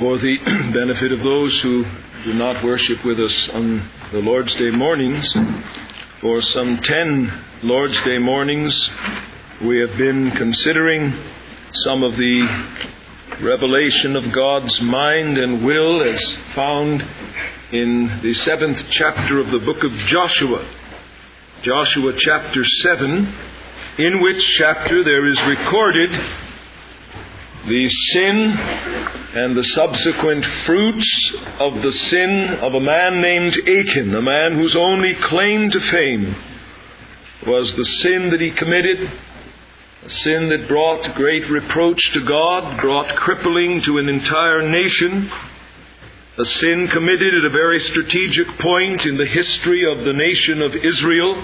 For the benefit of those who do not worship with us on the Lord's Day mornings, for some 10 Lord's Day mornings we have been considering some of the revelation of God's mind and will as found in the 7th chapter of the book of Joshua. Joshua chapter 7, in which chapter there is recorded the sin and the subsequent fruits of the sin of a man named Achan, a man whose only claim to fame was the sin that he committed, a sin that brought great reproach to God, brought crippling to an entire nation, a sin committed at a very strategic point in the history of the nation of Israel,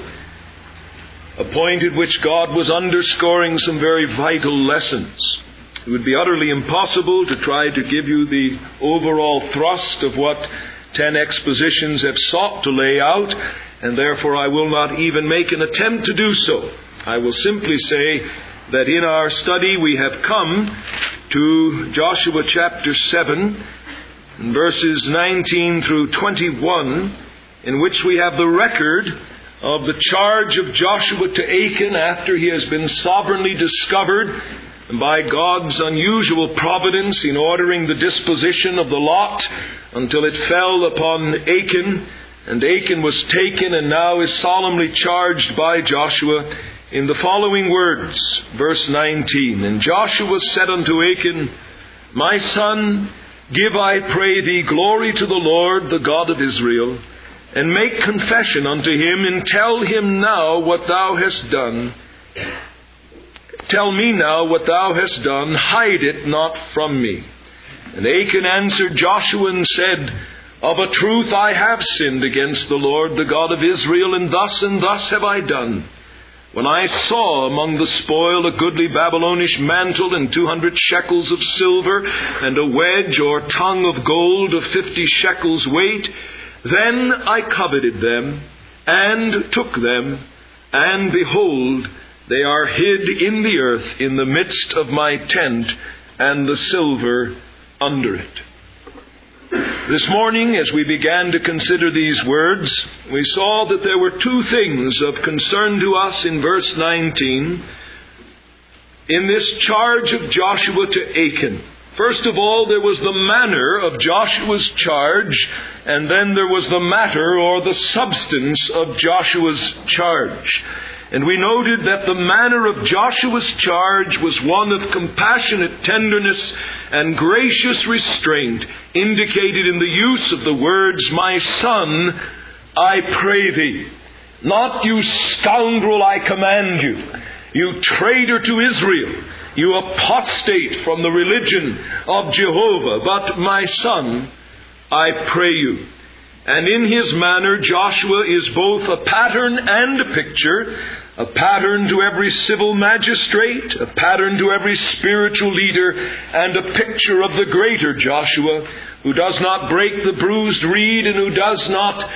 a point at which God was underscoring some very vital lessons. It would be utterly impossible to try to give you the overall thrust of what 10 expositions have sought to lay out, and therefore I will not even make an attempt to do so. I will simply say that in our study we have come to Joshua chapter 7, verses 19 through 21, in which we have the record of the charge of Joshua to Achan after he has been sovereignly discovered by God's unusual providence in ordering the disposition of the lot until it fell upon Achan, and Achan was taken and now is solemnly charged by Joshua in the following words, verse 19. And Joshua said unto Achan, My son, give, I pray thee, glory to the Lord, the God of Israel, and make confession unto him, and tell him now what thou hast done. Tell me now what thou hast done, hide it not from me. And Achan answered Joshua and said, Of a truth I have sinned against the Lord, the God of Israel, and thus have I done. When I saw among the spoil a goodly Babylonish mantle, and 200 shekels of silver, and a wedge or tongue of gold of 50 shekels weight, then I coveted them, and took them, and behold, they are hid in the earth in the midst of my tent, and the silver under it. This morning, as we began to consider these words, we saw that there were two things of concern to us in verse 19, in this charge of Joshua to Achan. First of all, there was the manner of Joshua's charge, and then there was the matter or the substance of Joshua's charge. And we noted that the manner of Joshua's charge was one of compassionate tenderness and gracious restraint, indicated in the use of the words, My son, I pray thee. Not you scoundrel, I command you. You traitor to Israel. You apostate from the religion of Jehovah. But my son, I pray you. And in his manner, Joshua is both a pattern and a picture, a pattern to every civil magistrate, a pattern to every spiritual leader, and a picture of the greater Joshua, who does not break the bruised reed and who does not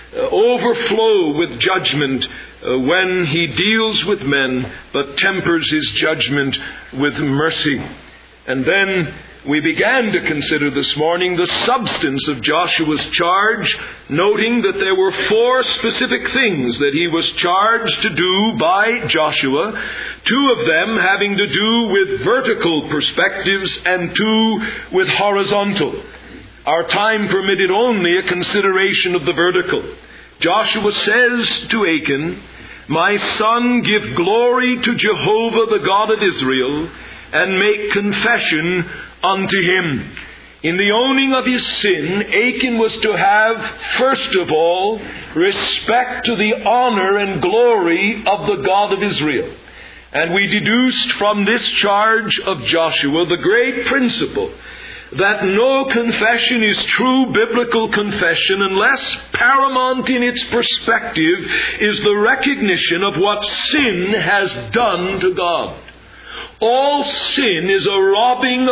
overflow with judgment when he deals with men, but tempers his judgment with mercy. And then we began to consider this morning the substance of Joshua's charge, noting that there were 4 specific things that he was charged to do by Joshua, 2 of them having to do with vertical perspectives and 2 with horizontal. Our time permitted only a consideration of the vertical. Joshua says to Achan, My son, give glory to Jehovah, the God of Israel, and make confession unto him. In the owning of his sin, Achan was to have, first of all, respect to the honor and glory of the God of Israel. And we deduced from this charge of Joshua the great principle that no confession is true biblical confession unless paramount in its perspective is the recognition of what sin has done to God. All sin is a robbing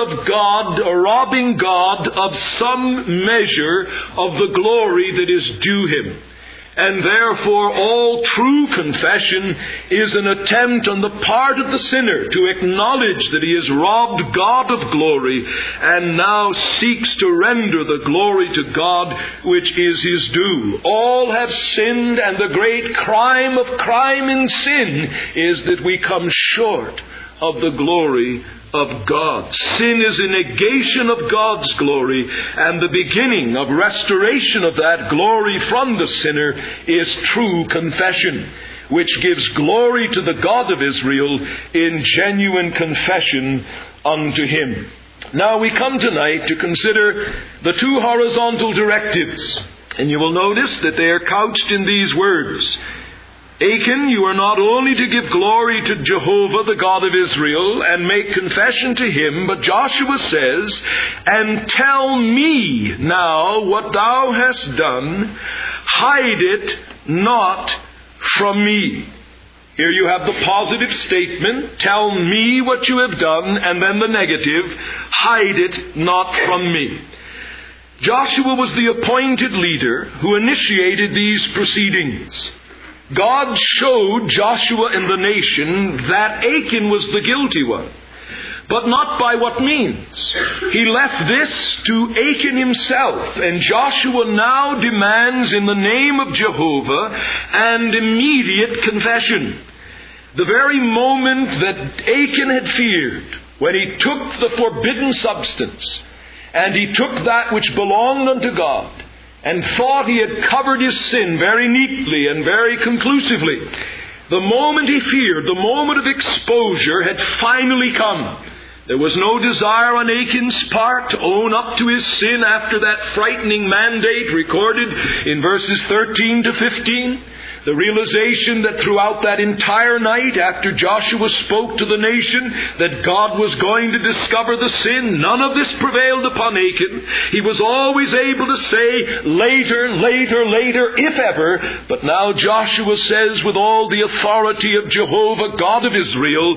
God of some measure of the glory that is due him. And therefore all true confession is an attempt on the part of the sinner to acknowledge that he has robbed God of glory and now seeks to render the glory to God which is his due. All have sinned, and the great crime of crime in sin is that we come short of the glory of God. Sin is a negation of God's glory, and the beginning of restoration of that glory from the sinner is true confession, which gives glory to the God of Israel in genuine confession unto him. Now we come tonight to consider the two horizontal directives, and you will notice that they are couched in these words. Achan, you are not only to give glory to Jehovah, the God of Israel, and make confession to him, but Joshua says, and tell me now what thou hast done, hide it not from me. Here you have the positive statement, tell me what you have done, and then the negative, hide it not from me. Joshua was the appointed leader who initiated these proceedings. God showed Joshua and the nation that Achan was the guilty one. But not by what means. He left this to Achan himself, and Joshua now demands in the name of Jehovah an immediate confession. The very moment that Achan had feared, when he took the forbidden substance, and he took that which belonged unto God, and thought he had covered his sin very neatly and very conclusively, the moment he feared, the moment of exposure had finally come. There was no desire on Achan's part to own up to his sin after that frightening mandate recorded in verses 13 to 15. The realization that throughout that entire night after Joshua spoke to the nation that God was going to discover the sin, none of this prevailed upon Achan. He was always able to say, later, later, later, if ever. But now Joshua says with all the authority of Jehovah, God of Israel,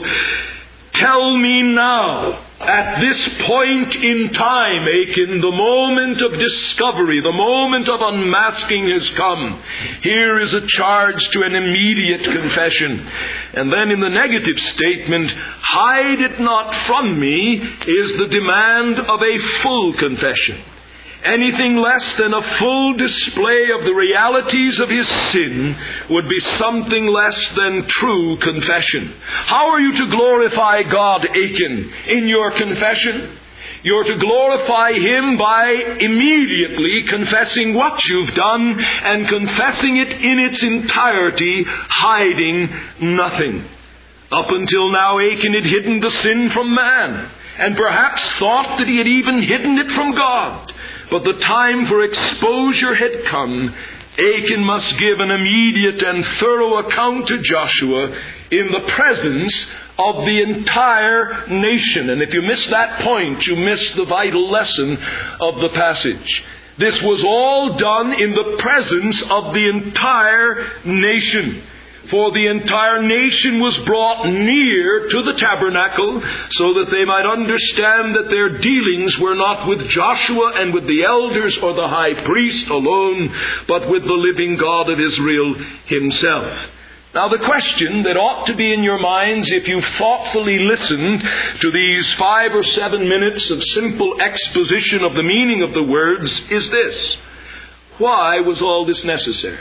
tell me now, at this point in time, Achan, the moment of discovery, the moment of unmasking has come. Here is a charge to an immediate confession. And then in the negative statement, hide it not from me, is the demand of a full confession. Anything less than a full display of the realities of his sin would be something less than true confession. How are you to glorify God, Achan, in your confession? You're to glorify him by immediately confessing what you've done and confessing it in its entirety, hiding nothing. Up until now, Achan had hidden the sin from man, and perhaps thought that he had even hidden it from God. But the time for exposure had come. Achan must give an immediate and thorough account to Joshua in the presence of the entire nation. And if you miss that point, you miss the vital lesson of the passage. This was all done in the presence of the entire nation. For the entire nation was brought near to the tabernacle so that they might understand that their dealings were not with Joshua and with the elders or the high priest alone, but with the living God of Israel himself. Now the question that ought to be in your minds if you thoughtfully listened to these 5 or 7 minutes of simple exposition of the meaning of the words is this: why was all this necessary?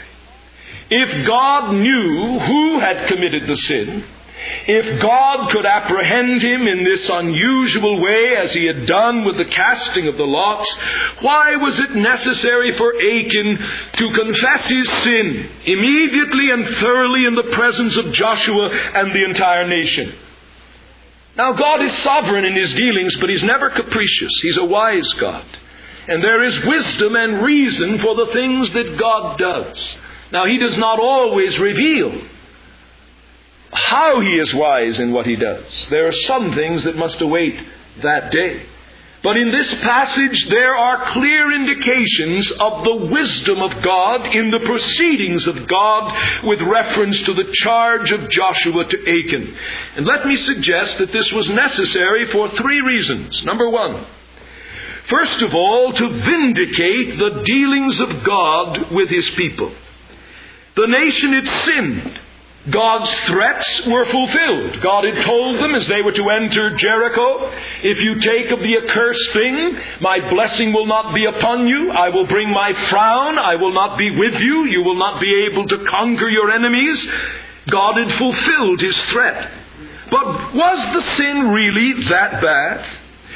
If God knew who had committed the sin, if God could apprehend him in this unusual way as he had done with the casting of the lots, why was it necessary for Achan to confess his sin immediately and thoroughly in the presence of Joshua and the entire nation? Now God is sovereign in his dealings, but he's never capricious. He's a wise God. And there is wisdom and reason for the things that God does. Now, he does not always reveal how he is wise in what he does. There are some things that must await that day. But in this passage, there are clear indications of the wisdom of God in the proceedings of God with reference to the charge of Joshua to Achan. And let me suggest that this was necessary for 3 reasons. Number 1, first of all, to vindicate the dealings of God with his people. The nation had sinned. God's threats were fulfilled. God had told them as they were to enter Jericho, if you take of the accursed thing, my blessing will not be upon you. I will bring my frown. I will not be with you. You will not be able to conquer your enemies. God had fulfilled His threat. But was the sin really that bad?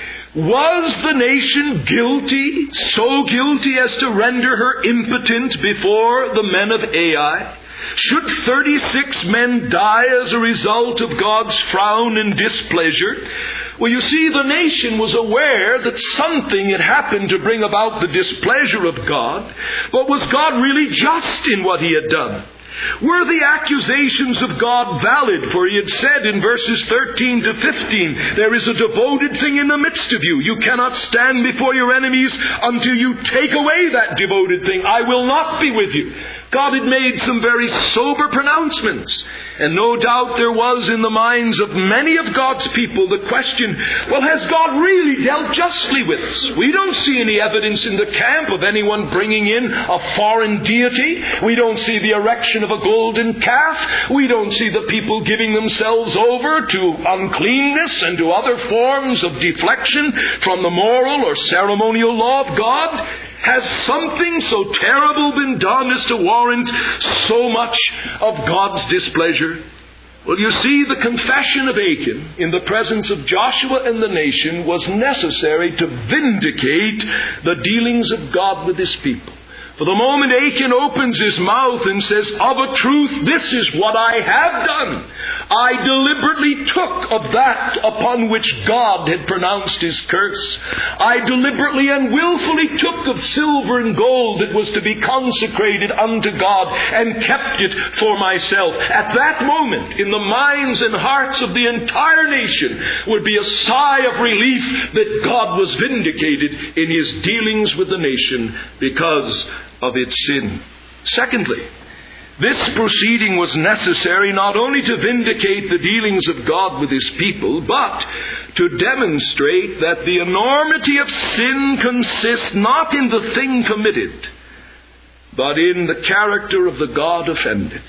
Was the nation guilty, so guilty as to render her impotent before the men of Ai? Should 36 men die as a result of God's frown and displeasure? Well, you see, the nation was aware that something had happened to bring about the displeasure of God, but was God really just in what He had done? Were the accusations of God valid? For He had said in verses 13 to 15, there is a devoted thing in the midst of you. You cannot stand before your enemies until you take away that devoted thing. I will not be with you. God had made some very sober pronouncements. And no doubt there was in the minds of many of God's people the question, well, has God really dealt justly with us? We don't see any evidence in the camp of anyone bringing in a foreign deity. We don't see the erection of a golden calf. We don't see the people giving themselves over to uncleanness and to other forms of deflection from the moral or ceremonial law of God. Has something so terrible been done as to warrant so much of God's displeasure? Well, you see, the confession of Achan in the presence of Joshua and the nation was necessary to vindicate the dealings of God with His people. For the moment Achan opens his mouth and says, of a truth, this is what I have done. I deliberately took of that upon which God had pronounced His curse. I deliberately and willfully took of silver and gold that was to be consecrated unto God and kept it for myself. At that moment, in the minds and hearts of the entire nation, would be a sigh of relief that God was vindicated in His dealings with the nation because of its sin. Secondly, this proceeding was necessary not only to vindicate the dealings of God with His people, but to demonstrate that the enormity of sin consists not in the thing committed, but in the character of the God offended.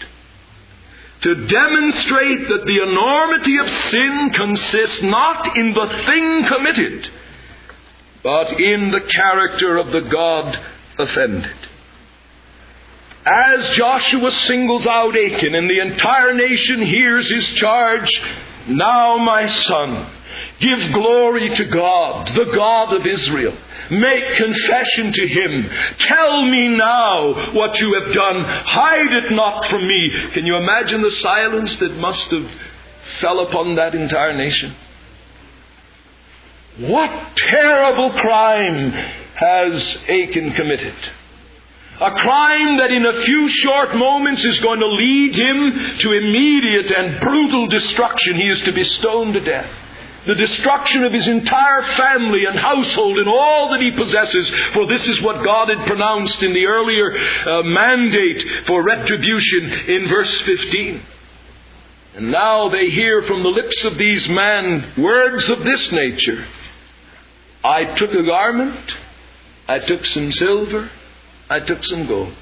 To demonstrate that the enormity of sin consists not in the thing committed, but in the character of the God offended. As Joshua singles out Achan and the entire nation hears his charge, now my son, give glory to God, the God of Israel. Make confession to Him. Tell me now what you have done. Hide it not from me. Can you imagine the silence that must have fell upon that entire nation? What terrible crime has Achan committed? A crime that in a few short moments is going to lead him to immediate and brutal destruction. He is to be stoned to death. The destruction of his entire family and household and all that he possesses. For this is what God had pronounced in the earlier mandate for retribution in verse 15. And now they hear from the lips of these men words of this nature. I took a garment. I took some silver. I took some gold.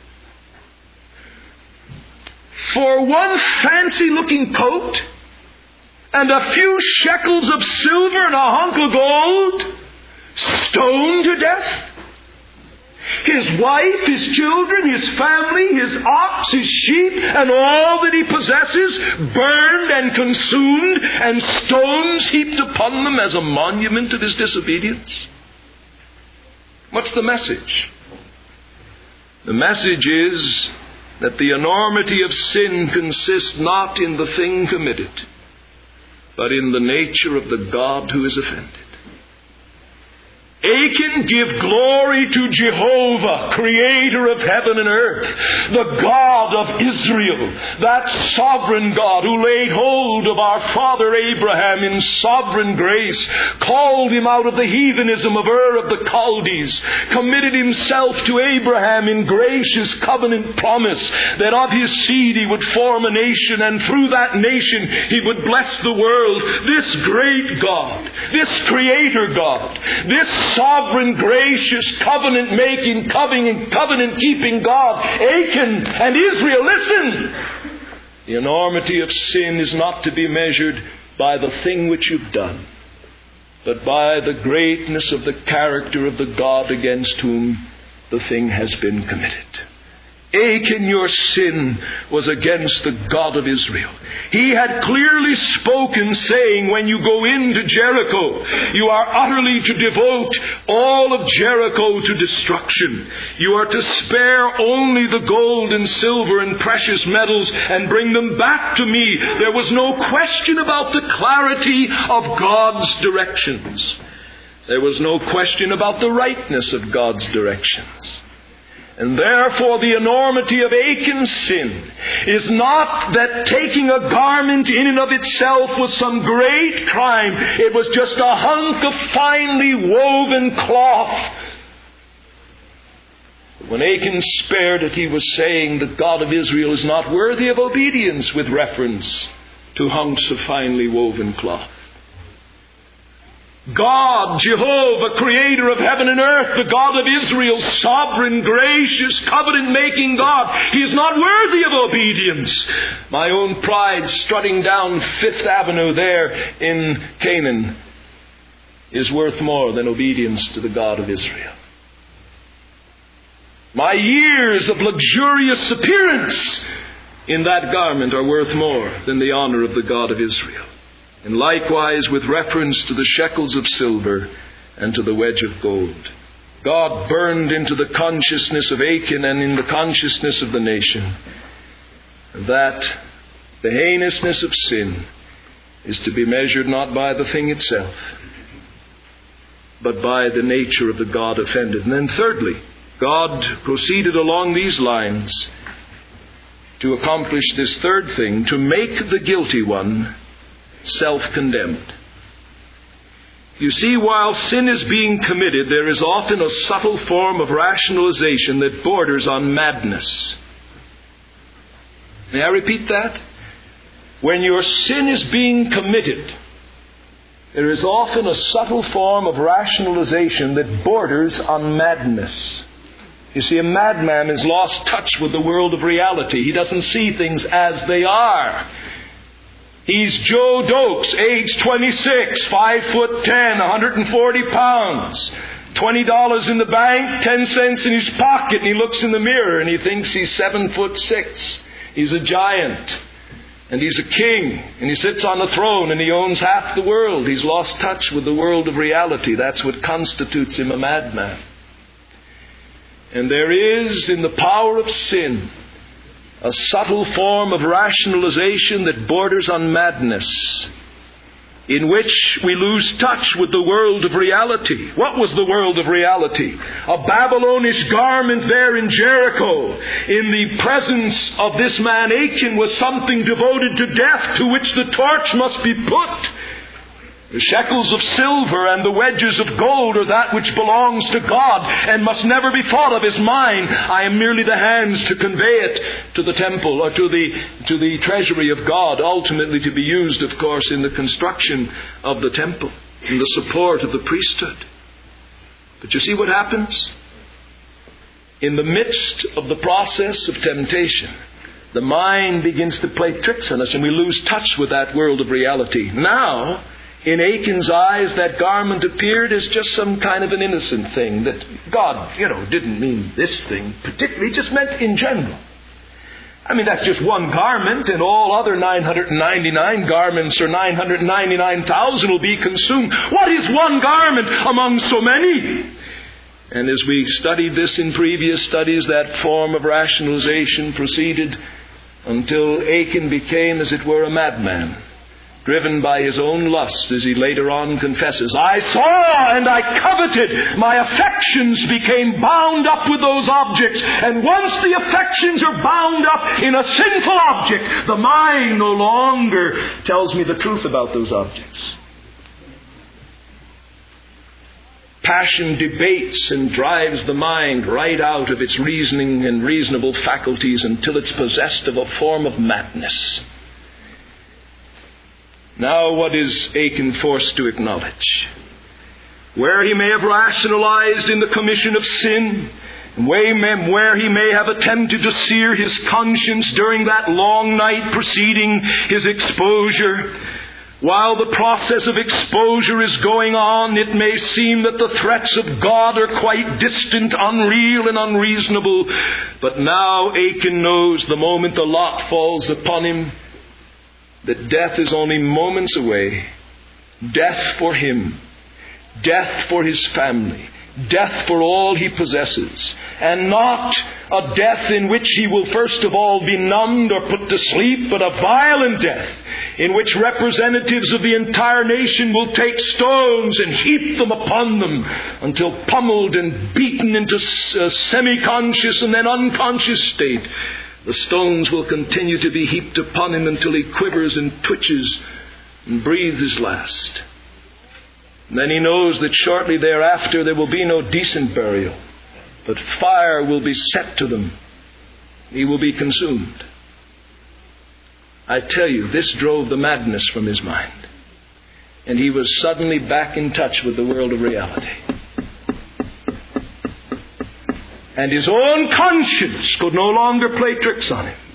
For one fancy-looking coat and a few shekels of silver and a hunk of gold, stoned to death. His wife, his children, his family, his ox, his sheep, and all that he possesses, burned and consumed, and stones heaped upon them as a monument of his disobedience. What's the message? The message is that the enormity of sin consists not in the thing committed, but in the nature of the God who is offended. Achan, give glory to Jehovah, creator of heaven and earth, the God of Israel, that sovereign God who laid hold of our father Abraham in sovereign grace, called him out of the heathenism of Ur of the Chaldees, committed Himself to Abraham in gracious covenant promise that of his seed he would form a nation, and through that nation he would bless the world. This great God, this creator God, this sovereign, gracious, covenant-making, covenant-keeping God, Achan and Israel, listen! The enormity of sin is not to be measured by the thing which you've done, but by the greatness of the character of the God against whom the thing has been committed. Achan, your sin was against the God of Israel. He had clearly spoken, saying, when you go into Jericho, you are utterly to devote all of Jericho to destruction. You are to spare only the gold and silver and precious metals and bring them back to me. There was no question about the clarity of God's directions. There was no question about the rightness of God's directions. And therefore the enormity of Achan's sin is not that taking a garment in and of itself was some great crime. It was just a hunk of finely woven cloth. When Achan spared it, he was saying the God of Israel is not worthy of obedience with reference to hunks of finely woven cloth. God, Jehovah, creator of heaven and earth, the God of Israel, sovereign, gracious, covenant-making God, He is not worthy of obedience. My own pride strutting down Fifth Avenue there in Canaan is worth more than obedience to the God of Israel. My years of luxurious appearance in that garment are worth more than the honor of the God of Israel. And likewise with reference to the shekels of silver and to the wedge of gold. God burned into the consciousness of Achan and in the consciousness of the nation that the heinousness of sin is to be measured not by the thing itself, but by the nature of the God offended. And then thirdly, God proceeded along these lines to accomplish this third thing, to make the guilty one self-condemned. You see, while sin is being committed, there is often a subtle form of rationalization that borders on madness. May I repeat that? When your sin is being committed, there is often a subtle form of rationalization that borders on madness. You see, a madman has lost touch with the world of reality. He doesn't see things as they are. He's Joe Dokes, age 26, 5'10", 140 pounds, $20 in the bank, 10 cents in his pocket, and he looks in the mirror and he thinks he's 7'6". He's a giant, and he's a king, and he sits on a throne, and he owns half the world. He's lost touch with the world of reality. That's what constitutes him a madman. And there is, in the power of sin, a subtle form of rationalization that borders on madness, in which we lose touch with the world of reality. What was the world of reality? A Babylonish garment there in Jericho, in the presence of this man Achan, was something devoted to death, to which the torch must be put. The shekels of silver and the wedges of gold are that which belongs to God and must never be thought of as mine. I am merely the hands to convey it to the temple or to the treasury of God, ultimately to be used, of course, in the construction of the temple, in the support of the priesthood. But you see what happens? In the midst of the process of temptation, the mind begins to play tricks on us and we lose touch with that world of reality. Now, in Achan's eyes, that garment appeared as just some kind of an innocent thing that God, didn't mean this thing particularly. He just meant in general. I mean, that's just one garment, and all other 999 garments or 999,000 will be consumed. What is one garment among so many? And as we studied this in previous studies, that form of rationalization proceeded until Achan became, as it were, a madman, driven by his own lust, as he later on confesses. I saw and I coveted. My affections became bound up with those objects. And once the affections are bound up in a sinful object, the mind no longer tells me the truth about those objects. Passion debates and drives the mind right out of its reasoning and reasonable faculties until it's possessed of a form of madness. Now, what is Achan forced to acknowledge? where he may have rationalized in the commission of sin, where he may have attempted to sear his conscience during that long night preceding his exposure. While the process of exposure is going on, it may seem that the threats of God are quite distant, unreal, and unreasonable. But now Achan knows the moment the lot falls upon him that death is only moments away. Death for him. Death for his family. Death for all he possesses. And not a death in which he will first of all be numbed or put to sleep, but a violent death in which representatives of the entire nation will take stones and heap them upon them until pummeled and beaten into a semi-conscious and then unconscious state. The stones will continue to be heaped upon him until he quivers and twitches and breathes his last. And then he knows that shortly thereafter there will be no decent burial, but fire will be set to them. He will be consumed. I tell you, this drove the madness from his mind. And he was suddenly back in touch with the world of reality. And his own conscience could no longer play tricks on him.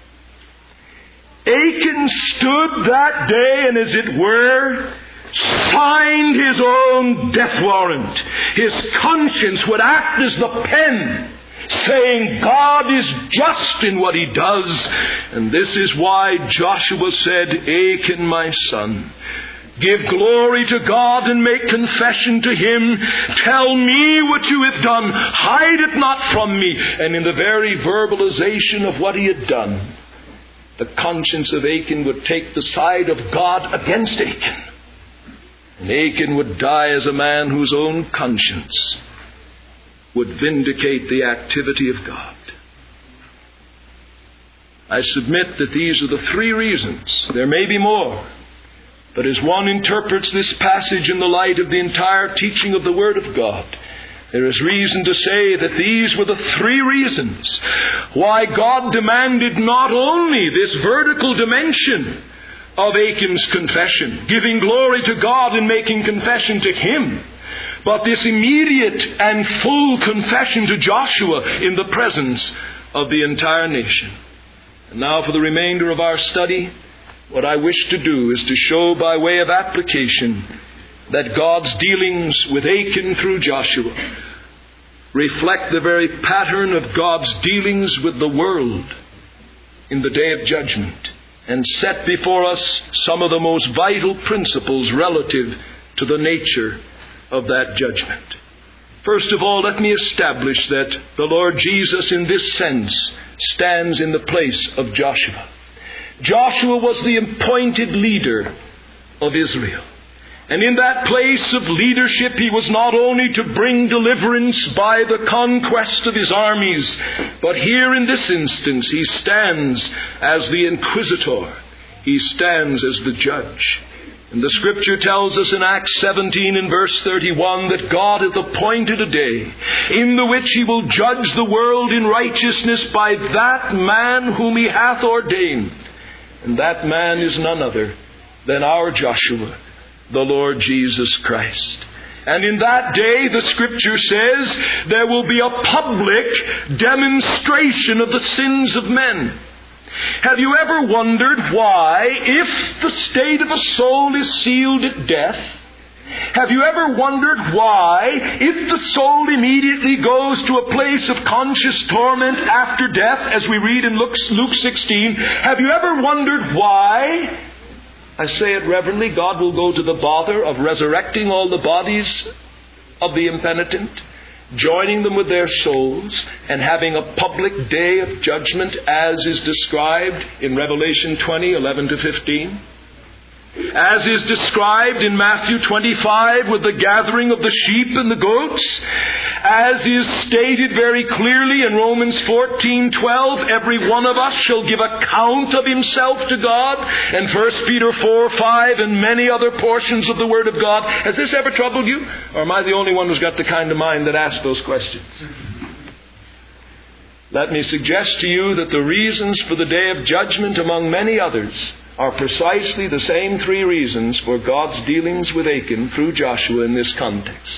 Achan stood that day and, as it were, signed his own death warrant. His conscience would act as the pen, saying, God is just in what he does. And this is why Joshua said, Achan, my son, give glory to God and make confession to him. Tell me what you have done. Hide it not from me. And in the very verbalization of what he had done, the conscience of Achan would take the side of God against Achan. And Achan would die as a man whose own conscience would vindicate the activity of God. I submit that these are the three reasons. There may be more. But as one interprets this passage in the light of the entire teaching of the Word of God, there is reason to say that these were the three reasons why God demanded not only this vertical dimension of Achan's confession, giving glory to God and making confession to him, but this immediate and full confession to Joshua in the presence of the entire nation. And now for the remainder of our study, what I wish to do is to show by way of application that God's dealings with Achan through Joshua reflect the very pattern of God's dealings with the world in the day of judgment, and set before us some of the most vital principles relative to the nature of that judgment. First of all, let me establish that the Lord Jesus in this sense stands in the place of Joshua. Joshua was the appointed leader of Israel. And in that place of leadership, he was not only to bring deliverance by the conquest of his armies, but here in this instance, he stands as the inquisitor. He stands as the judge. And the Scripture tells us in Acts 17 and verse 31 that God hath appointed a day in the which he will judge the world in righteousness by that man whom he hath ordained. And that man is none other than our Joshua, the Lord Jesus Christ. And in that day, the Scripture says, there will be a public demonstration of the sins of men. Have you ever wondered why, if the state of a soul is sealed at death, have you ever wondered why, if the soul immediately goes to a place of conscious torment after death, as we read in Luke 16, have you ever wondered why, I say it reverently, God will go to the bother of resurrecting all the bodies of the impenitent, joining them with their souls, and having a public day of judgment as is described in Revelation 20:11-15? As is described in Matthew 25 with the gathering of the sheep and the goats, as is stated very clearly in Romans 14:12, every one of us shall give account of himself to God, and 1 Peter 4:5 and many other portions of the Word of God. Has this ever troubled you? Or am I the only one who's got the kind of mind that asks those questions? Let me suggest to you that the reasons for the day of judgment, among many others, are precisely the same three reasons for God's dealings with Achan through Joshua in this context.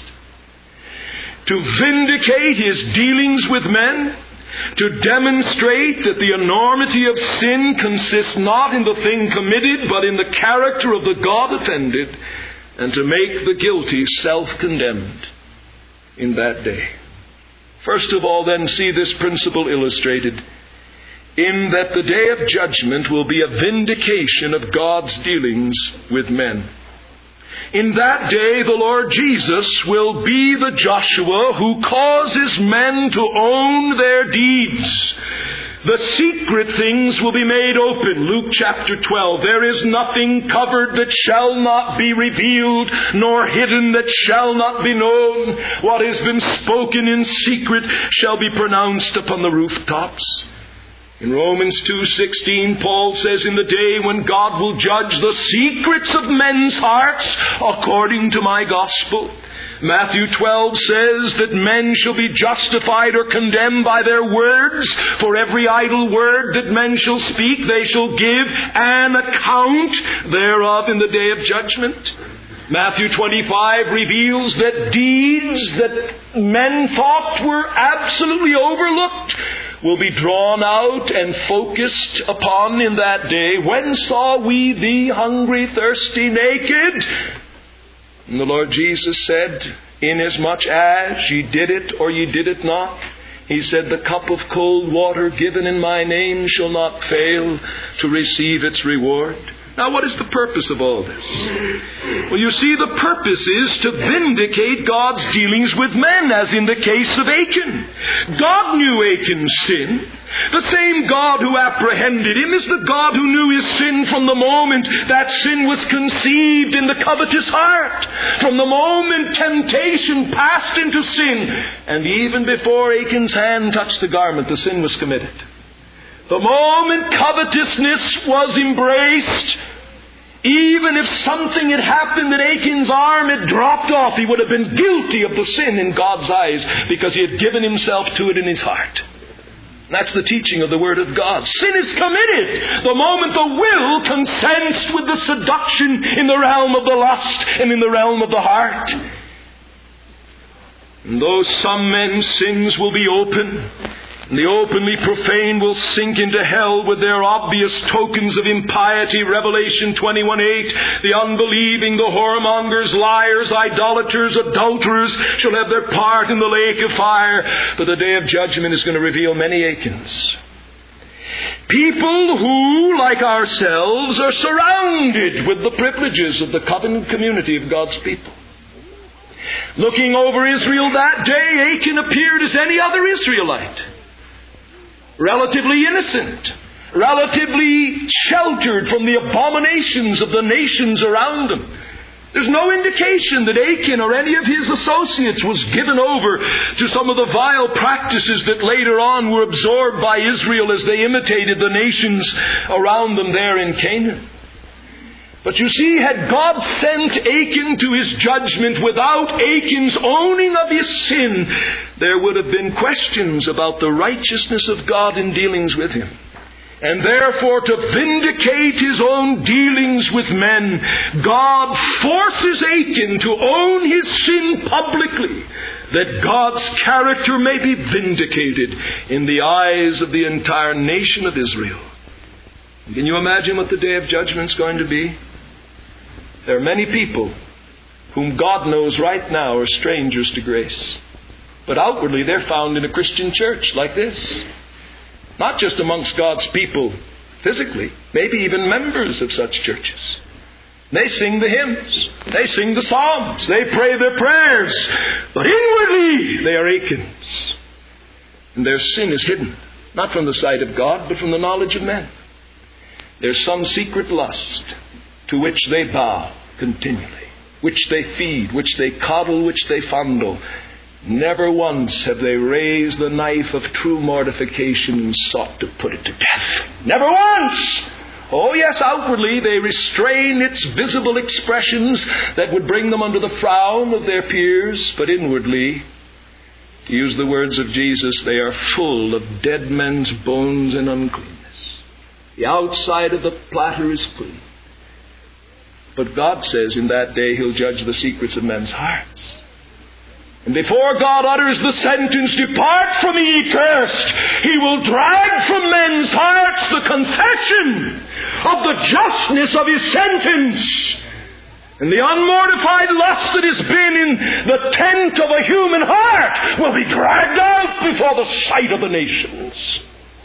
To vindicate his dealings with men, to demonstrate that the enormity of sin consists not in the thing committed, but in the character of the God offended, and to make the guilty self-condemned in that day. First of all, then, see this principle illustrated in that the day of judgment will be a vindication of God's dealings with men. In that day, the Lord Jesus will be the Joshua who causes men to own their deeds. The secret things will be made open. Luke chapter 12. There is nothing covered that shall not be revealed, nor hidden that shall not be known. What has been spoken in secret shall be pronounced upon the rooftops. In Romans 2:16, Paul says, in the day when God will judge the secrets of men's hearts according to my gospel. Matthew 12 says that men shall be justified or condemned by their words. For every idle word that men shall speak, they shall give an account thereof in the day of judgment. Matthew 25 reveals that deeds that men thought were absolutely overlooked will be drawn out and focused upon in that day. When saw we thee hungry, thirsty, naked? And the Lord Jesus said, inasmuch as ye did it or ye did it not, He said, the cup of cold water given in my name shall not fail to receive its reward. Now, what is the purpose of all this? Well, you see, the purpose is to vindicate God's dealings with men, as in the case of Achan. God knew Achan's sin. The same God who apprehended him is the God who knew his sin from the moment that sin was conceived in the covetous heart. From the moment temptation passed into sin, and even before Achan's hand touched the garment, the sin was committed. The moment covetousness was embraced, even if something had happened that Achan's arm had dropped off, he would have been guilty of the sin in God's eyes because he had given himself to it in his heart. That's the teaching of the Word of God. Sin is committed the moment the will consents with the seduction in the realm of the lust and in the realm of the heart. And though some men's sins will be open, and the openly profane will sink into hell with their obvious tokens of impiety, Revelation 21:8. The unbelieving, the whoremongers, liars, idolaters, adulterers shall have their part in the lake of fire. But the day of judgment is going to reveal many Achans. People who, like ourselves, are surrounded with the privileges of the covenant community of God's people. Looking over Israel that day, Achan appeared as any other Israelite. Relatively innocent, relatively sheltered from the abominations of the nations around them. There's no indication that Achan or any of his associates was given over to some of the vile practices that later on were absorbed by Israel as they imitated the nations around them there in Canaan. But you see, had God sent Achan to his judgment without Achan's owning of his sin, there would have been questions about the righteousness of God in dealings with him. And therefore, to vindicate his own dealings with men, God forces Achan to own his sin publicly, that God's character may be vindicated in the eyes of the entire nation of Israel. Can you imagine what the day of judgment is going to be? There are many people whom God knows right now are strangers to grace. But outwardly they're found in a Christian church like this. Not just amongst God's people physically, maybe even members of such churches. They sing the hymns. They sing the psalms. They pray their prayers. But inwardly they are Achans. And their sin is hidden, not from the sight of God, but from the knowledge of men. There's some secret lust to which they bow continually, which they feed, which they coddle, which they fondle. Never once have they raised the knife of true mortification and sought to put it to death. Never once! Oh yes, outwardly they restrain its visible expressions that would bring them under the frown of their peers, but inwardly, to use the words of Jesus, they are full of dead men's bones and uncleanness. The outside of the platter is clean. But God says in that day He'll judge the secrets of men's hearts. And before God utters the sentence, "Depart from me, ye cursed," He will drag from men's hearts the confession of the justness of His sentence. And the unmortified lust that has been in the tent of a human heart will be dragged out before the sight of the nations.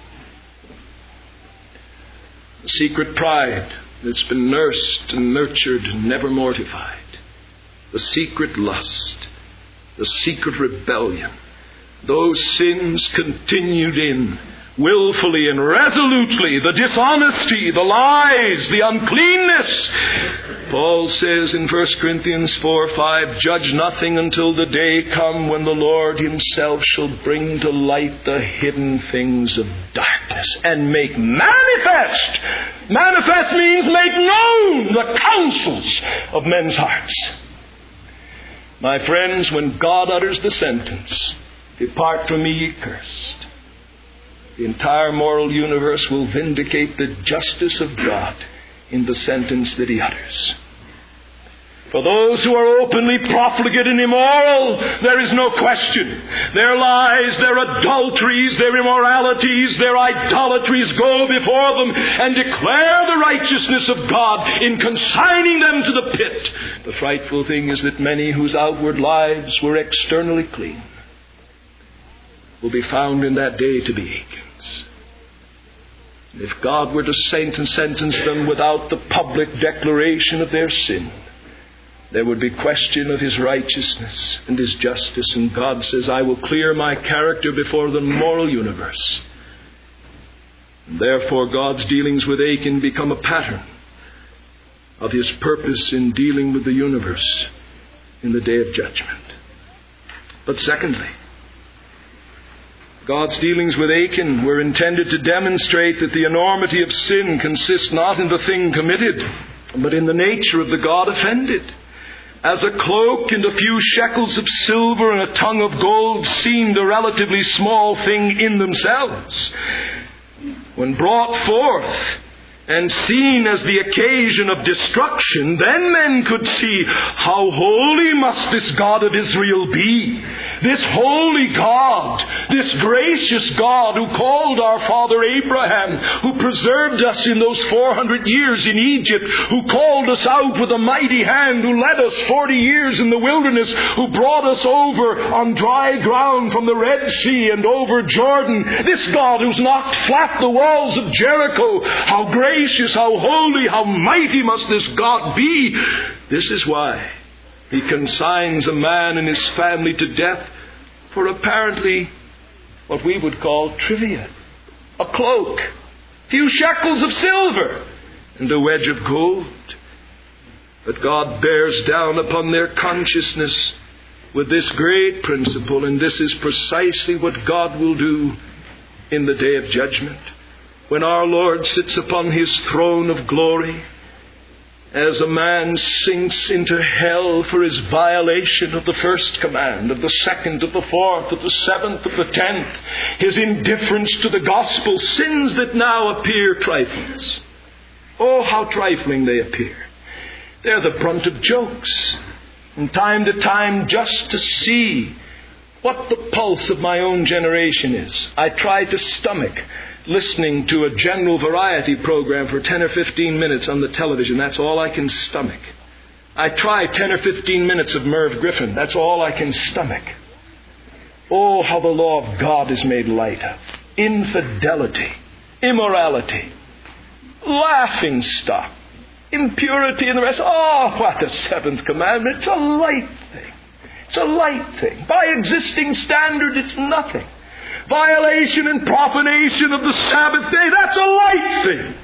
The secret pride that's been nursed and nurtured and never mortified. The secret lust. The secret rebellion. Those sins continued in willfully and resolutely. The dishonesty, the lies, the uncleanness. Paul says in 1 Corinthians 4:5, "Judge nothing until the day come when the Lord Himself shall bring to light the hidden things of darkness and make manifest." Manifest means make known the counsels of men's hearts. My friends, when God utters the sentence, "Depart from me, ye cursed," the entire moral universe will vindicate the justice of God in the sentence that He utters. For those who are openly profligate and immoral, there is no question. Their lies, their adulteries, their immoralities, their idolatries go before them and declare the righteousness of God in consigning them to the pit. The frightful thing is that many whose outward lives were externally clean will be found in that day to be Achan's. If God were to sentence them without the public declaration of their sin, there would be question of His righteousness and His justice. And God says, "I will clear my character before the moral universe." And therefore, God's dealings with Achan become a pattern of His purpose in dealing with the universe in the day of judgment. But secondly, God's dealings with Achan were intended to demonstrate that the enormity of sin consists not in the thing committed, but in the nature of the God offended. As a cloak and a few shekels of silver and a tongue of gold seemed a relatively small thing in themselves, when brought forth and seen as the occasion of destruction, then men could see how holy must this God of Israel be. This holy God, this gracious God who called our father Abraham, who preserved us in those 400 years in Egypt, who called us out with a mighty hand, who led us 40 years in the wilderness, who brought us over on dry ground from the Red Sea and over Jordan. This God who's knocked flat the walls of Jericho. How gracious, how holy, how mighty must this God be. This is why He consigns a man and his family to death for apparently what we would call trivia. A cloak, few shekels of silver, and a wedge of gold. But God bears down upon their consciousness with this great principle, and this is precisely what God will do in the day of judgment, when our Lord sits upon His throne of glory, as a man sinks into hell for his violation of the first command, of the second, of the fourth, of the seventh, of the 10th, his indifference to the gospel, sins that now appear trifles. Oh, how trifling they appear. They're the brunt of jokes. From time to time, just to see what the pulse of my own generation is, I try to stomach listening to a general variety program for 10 or 15 minutes on the television. That's all I can stomach. I try 10 or 15 minutes of Merv Griffin. That's all I can stomach. Oh, how the law of God is made light of. Infidelity, immorality, laughing stock, impurity, and the rest. Oh, what the 7th commandment. It's a light thing. It's a light thing. By existing standard, it's nothing. Violation and profanation of the Sabbath day, that's a light thing.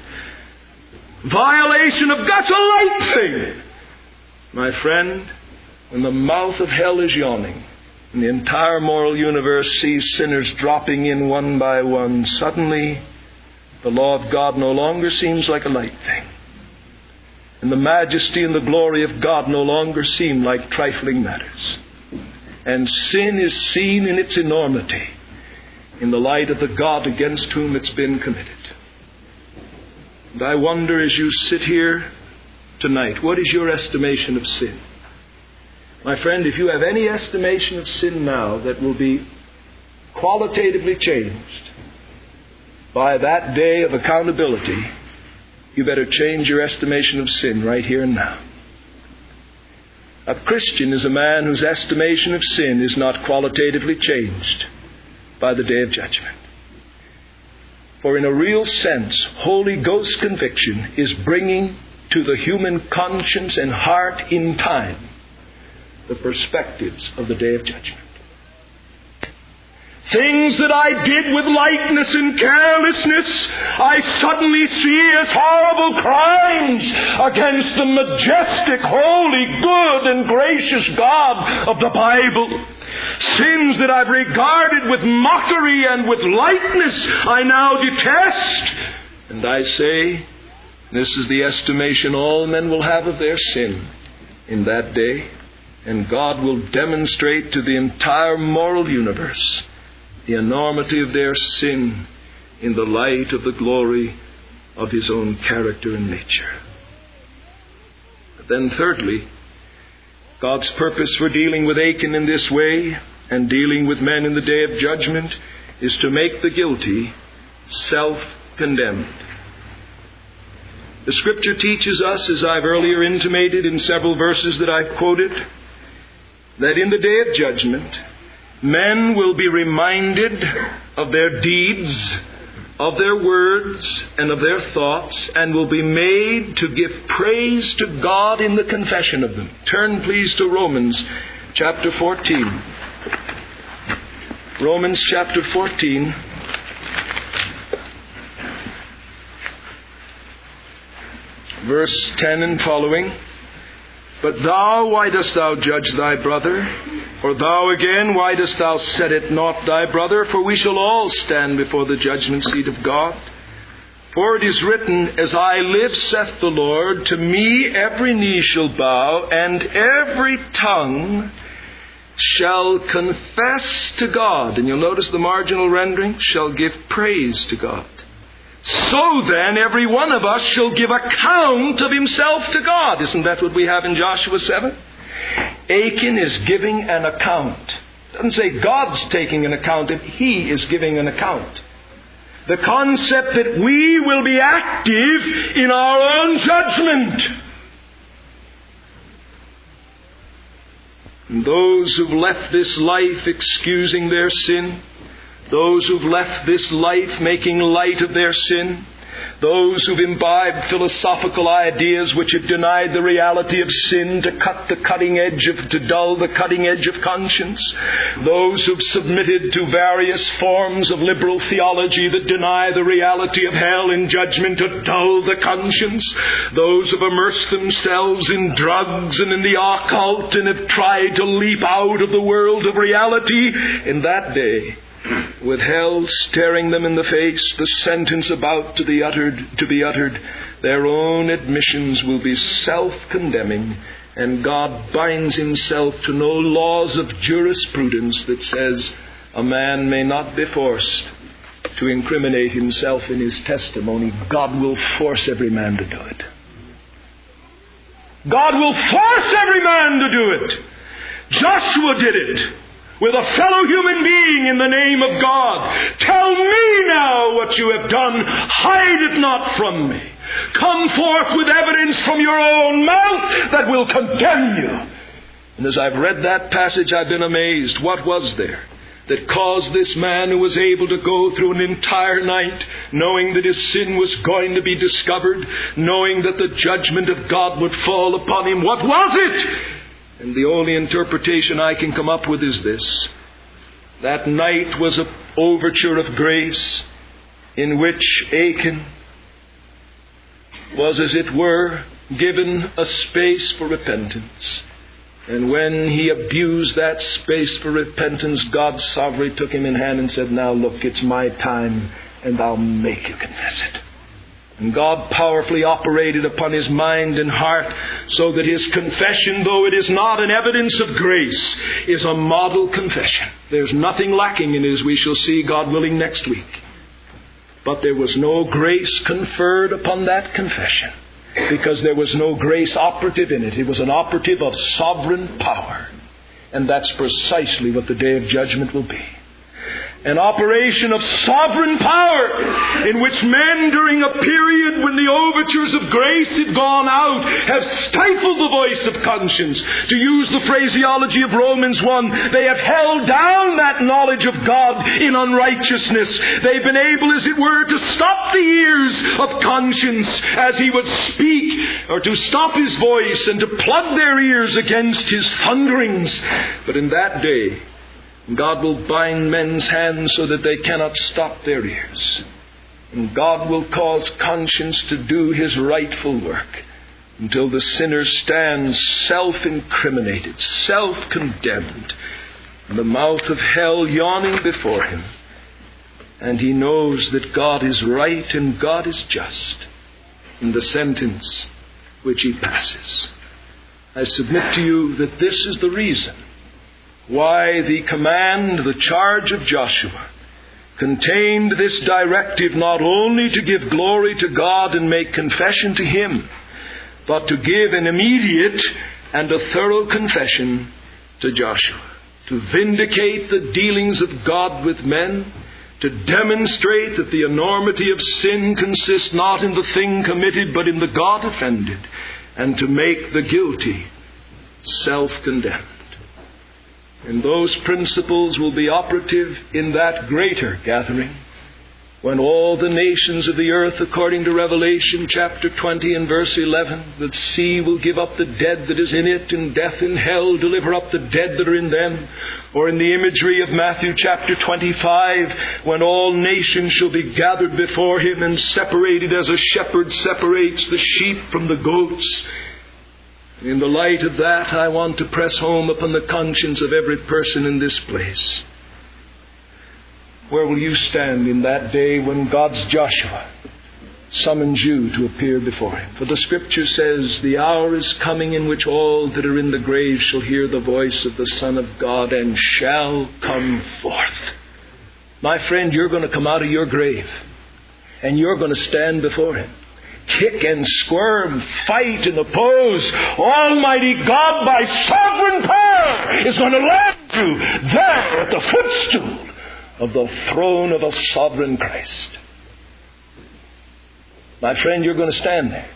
Violation of God's a light thing. My friend, when the mouth of hell is yawning and the entire moral universe sees sinners dropping in one by one, suddenly the law of God no longer seems like a light thing. And the majesty and the glory of God no longer seem like trifling matters. And sin is seen in its enormity in the light of the God against whom it's been committed. And I wonder, as you sit here tonight, what is your estimation of sin? My friend, if you have any estimation of sin now that will be qualitatively changed by that day of accountability, you better change your estimation of sin right here and now. A Christian is a man whose estimation of sin is not qualitatively changed by the day of judgment. For in a real sense, Holy Ghost conviction is bringing to the human conscience and heart in time the perspectives of the day of judgment. Things that I did with lightness and carelessness, I suddenly see as horrible crimes against the majestic, holy, good, and gracious God of the Bible. Sins that I've regarded with mockery and with lightness, I now detest. And I say, this is the estimation all men will have of their sin in that day. And God will demonstrate to the entire moral universe the enormity of their sin in the light of the glory of His own character and nature. But then thirdly, God's purpose for dealing with Achan in this way and dealing with men in the day of judgment is to make the guilty self-condemned. The Scripture teaches us, as I've earlier intimated in several verses that I've quoted, that in the day of judgment, men will be reminded of their deeds, of their words, and of their thoughts, and will be made to give praise to God in the confession of them. Turn, please, to Romans chapter 14. Romans chapter 14. Verse 10 and following. But thou, why dost thou judge thy brother? Or thou again, why dost thou set at naught thy brother? For we shall all stand before the judgment seat of God. For it is written, As I live, saith the Lord, to me every knee shall bow, and every tongue shall confess to God. And you'll notice the marginal rendering, shall give praise to God. So then, every one of us shall give account of himself to God. Isn't that what we have in Joshua 7? Achan is giving an account. It doesn't say God's taking an account, he is giving an account. The concept that we will be active in our own judgment. And those who've left this life excusing their sin, those who've left this life making light of their sin, those who've imbibed philosophical ideas which have denied the reality of sin to dull the cutting edge of conscience, those who've submitted to various forms of liberal theology that deny the reality of hell and judgment to dull the conscience, those who've immersed themselves in drugs and in the occult and have tried to leap out of the world of reality, in that day, with hell staring them in the face, the sentence about to be uttered, their own admissions will be self-condemning, and God binds Himself to no laws of jurisprudence that says a man may not be forced to incriminate himself in his testimony. God will force every man to do it. God will force every man to do it. Joshua did it with a fellow human being in the name of God. Tell me now what you have done. Hide it not from me. Come forth with evidence from your own mouth that will condemn you. And as I've read that passage, I've been amazed. What was there that caused this man who was able to go through an entire night knowing that his sin was going to be discovered, knowing that the judgment of God would fall upon him? What was it? And the only interpretation I can come up with is this. That night was an overture of grace in which Achan was, as it were, given a space for repentance. And when he abused that space for repentance, God sovereignly took him in hand and said, now look, it's my time, and I'll make you confess it. And God powerfully operated upon his mind and heart so that his confession, though it is not an evidence of grace, is a model confession. There's nothing lacking in it, as we shall see, God willing, next week. But there was no grace conferred upon that confession, because there was no grace operative in it. It was an operative of sovereign power. And that's precisely what the day of judgment will be. An operation of sovereign power in which men, during a period when the overtures of grace have gone out, have stifled the voice of conscience. To use the phraseology of Romans 1, they have held down that knowledge of God in unrighteousness. They've been able, as it were, to stop the ears of conscience as he would speak, or to stop his voice and to plug their ears against his thunderings. But in that day, God will bind men's hands so that they cannot stop their ears. And God will cause conscience to do his rightful work until the sinner stands self-incriminated, self-condemned, and the mouth of hell yawning before him. And he knows that God is right and God is just in the sentence which he passes. I submit to you that this is the reason why the command, the charge of Joshua, contained this directive not only to give glory to God and make confession to him, but to give an immediate and a thorough confession to Joshua, to vindicate the dealings of God with men, to demonstrate that the enormity of sin consists not in the thing committed but in the God offended, and to make the guilty self-condemned. And those principles will be operative in that greater gathering, when all the nations of the earth, according to Revelation chapter 20 and verse 11, the sea will give up the dead that is in it, and death and hell deliver up the dead that are in them. Or in the imagery of Matthew chapter 25, when all nations shall be gathered before him and separated as a shepherd separates the sheep from the goats. In the light of that, I want to press home upon the conscience of every person in this place. Where will you stand in that day when God's Joshua summons you to appear before him? For the Scripture says, the hour is coming in which all that are in the grave shall hear the voice of the Son of God and shall come forth. My friend, you're going to come out of your grave and you're going to stand before him. Kick and squirm, fight and oppose. Almighty God, by sovereign power, is going to land you there at the footstool of the throne of a sovereign Christ. My friend, you're going to stand there.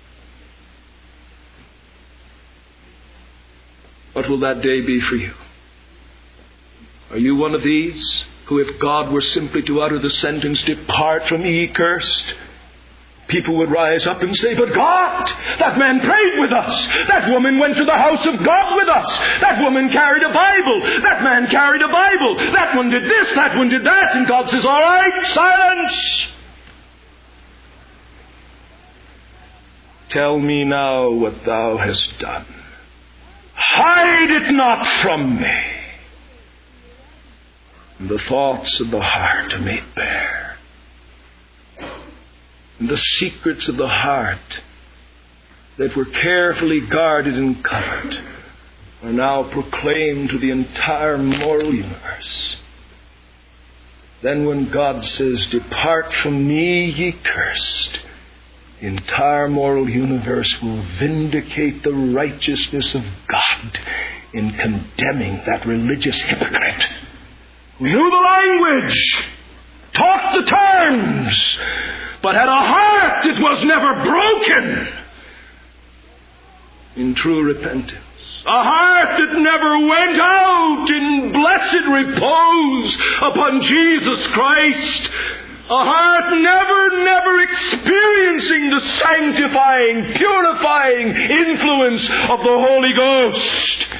What will that day be for you? Are you one of these who, if God were simply to utter the sentence, "Depart from me, ye cursed," people would rise up and say, "But God, that man prayed with us. That woman went to the house of God with us. That woman carried a Bible. That man carried a Bible. That one did this, that one did that." And God says, "All right, silence. Tell me now what thou hast done. Hide it not from me." And the thoughts of the heart are made bare. And the secrets of the heart that were carefully guarded and covered are now proclaimed to the entire moral universe. Then when God says, "Depart from me, ye cursed," the entire moral universe will vindicate the righteousness of God in condemning that religious hypocrite who knew the language, talked the terms, but had a heart that was never broken in true repentance. A heart that never went out in blessed repose upon Jesus Christ. A heart never experiencing the sanctifying, purifying influence of the Holy Ghost.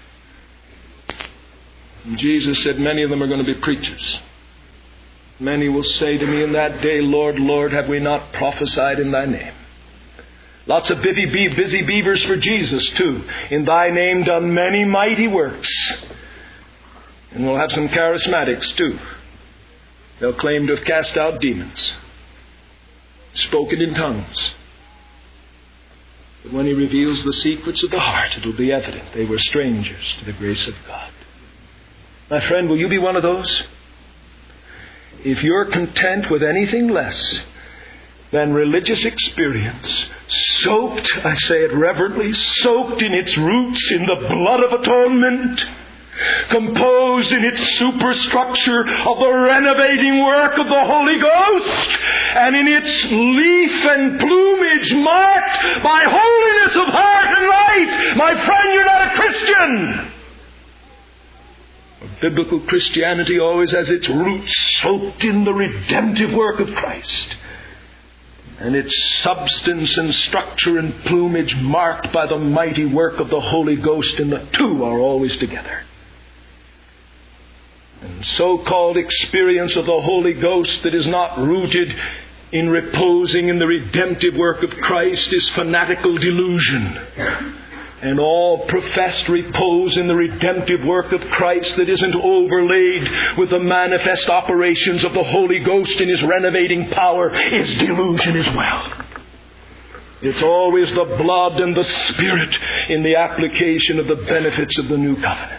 And Jesus said many of them are going to be preachers. Many will say to me in that day, "Lord, Lord, have we not prophesied in thy name?" Lots of busy beavers for Jesus too. "In thy name done many mighty works." And we'll have some charismatics too. They'll claim to have cast out demons, spoken in tongues. But when he reveals the secrets of the heart, it'll be evident they were strangers to the grace of God. My friend, will you be one of those? if you're content with anything less than religious experience, soaked, I say it reverently, soaked in its roots in the blood of atonement, composed in its superstructure of the renovating work of the Holy Ghost, and in its leaf and plumage marked by holiness of heart and life, my friend, you're not a Christian. Biblical Christianity always has its roots soaked in the redemptive work of Christ, and its substance and structure and plumage marked by the mighty work of the Holy Ghost, and the two are always together. And so-called experience of the Holy Ghost that is not rooted in reposing in the redemptive work of Christ is fanatical delusion. And all professed repose in the redemptive work of Christ that isn't overlaid with the manifest operations of the Holy Ghost in His renovating power is delusion as well. It's always the blood and the Spirit in the application of the benefits of the new covenant.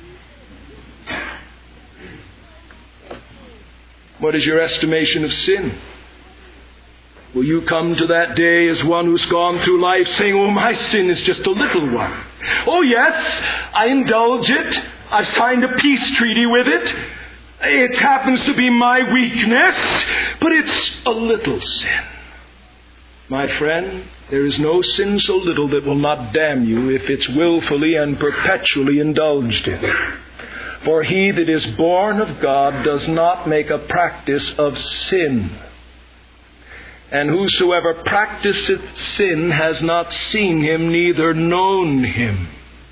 What is your estimation of sin? Will you come to that day as one who's gone through life saying, oh, my sin is just a little one. Oh, yes, I indulge it. I've signed a peace treaty with it. It happens to be my weakness, but it's a little sin. My friend, there is no sin so little that will not damn you if it's willfully and perpetually indulged in. For he that is born of God does not make a practice of sin. And whosoever practiseth sin has not seen Him, neither known Him.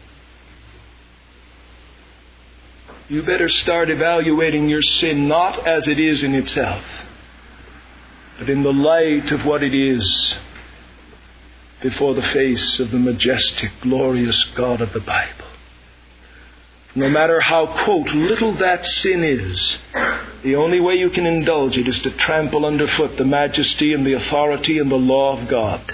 You better start evaluating your sin not as it is in itself, but in the light of what it is before the face of the majestic, glorious God of the Bible. No matter how, quote, little that sin is, the only way you can indulge it is to trample underfoot the majesty and the authority and the law of God.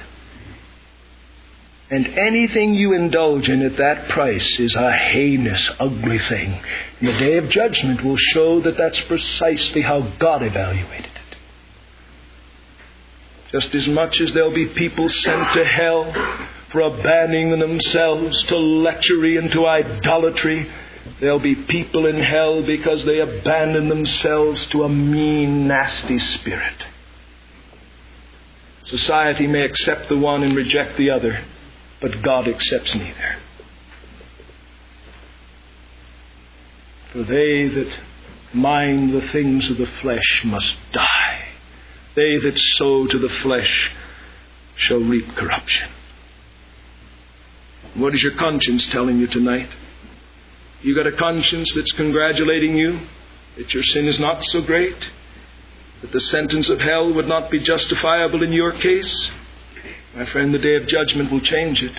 And anything you indulge in at that price is a heinous, ugly thing. And the day of judgment will show that that's precisely how God evaluated it. Just as much as there'll be people sent to hell for abandoning themselves to lechery and to idolatry, there'll be people in hell because they abandon themselves to a mean, nasty spirit. Society may accept the one and reject the other, but God accepts neither. For they that mind the things of the flesh must die. They that sow to the flesh shall reap corruption. What is your conscience telling you tonight? You got a conscience that's congratulating you that your sin is not so great, that the sentence of hell would not be justifiable in your case? My friend, the day of judgment will change it.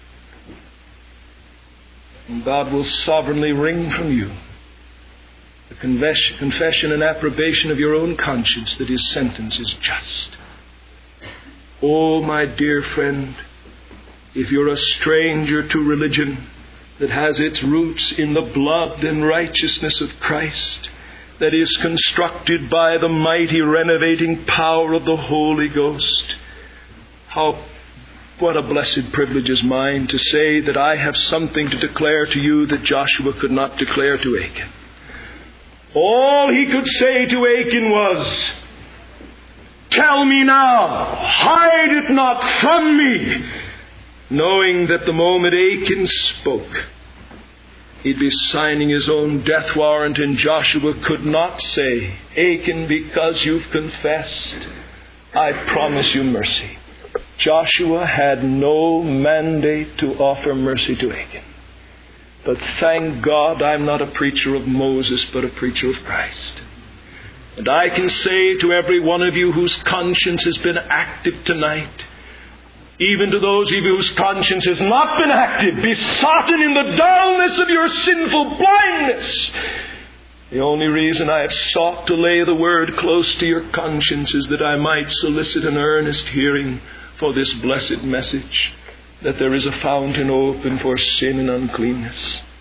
And God will sovereignly wring from you the confession and approbation of your own conscience that His sentence is just. Oh, my dear friend, if you're a stranger to religion that has its roots in the blood and righteousness of Christ, that is constructed by the mighty renovating power of the Holy Ghost, what a blessed privilege is mine to say that I have something to declare to you that Joshua could not declare to Achan. All he could say to Achan was, tell me now, hide it not from me, knowing that the moment Achan spoke, he'd be signing his own death warrant, and Joshua could not say, Achan, because you've confessed, I promise you mercy. Joshua had no mandate to offer mercy to Achan. But thank God I'm not a preacher of Moses, but a preacher of Christ. And I can say to every one of you whose conscience has been active tonight, even to those of you whose conscience has not been active, besotted in the dullness of your sinful blindness, the only reason I have sought to lay the word close to your conscience is that I might solicit an earnest hearing for this blessed message, that there is a fountain open for sin and uncleanness,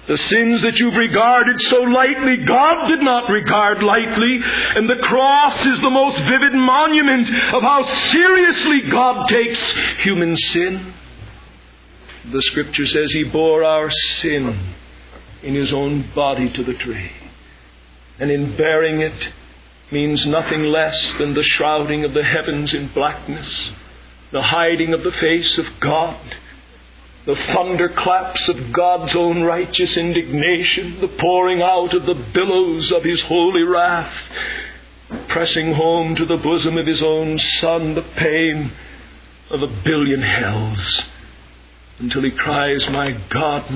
The sins that you've regarded so lightly, God did not regard lightly. And the cross is the most vivid monument of how seriously God takes human sin. The Scripture says He bore our sin in His own body to the tree. And in bearing it means nothing less than the shrouding of the heavens in blackness, the hiding of the face of God, the thunderclaps of God's own righteous indignation, the pouring out of the billows of His holy wrath, pressing home to the bosom of His own Son the pain of a billion hells, until He cries, my God,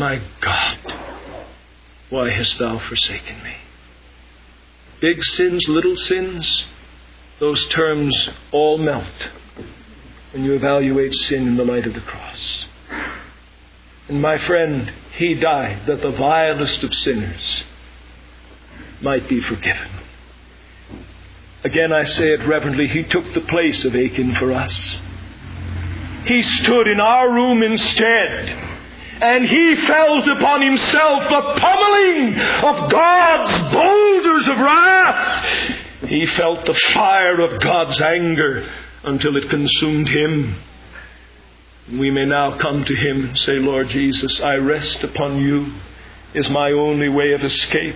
why hast Thou forsaken me? Big sins, little sins, those terms all melt when you evaluate sin in the light of the cross. And my friend, He died that the vilest of sinners might be forgiven. Again, I say it reverently, He took the place of Achan for us. He stood in our room instead, and He felt upon Himself the pummeling of God's boulders of wrath. He felt the fire of God's anger until it consumed Him. We may now come to Him and say, Lord Jesus, I rest upon You is my only way of escape.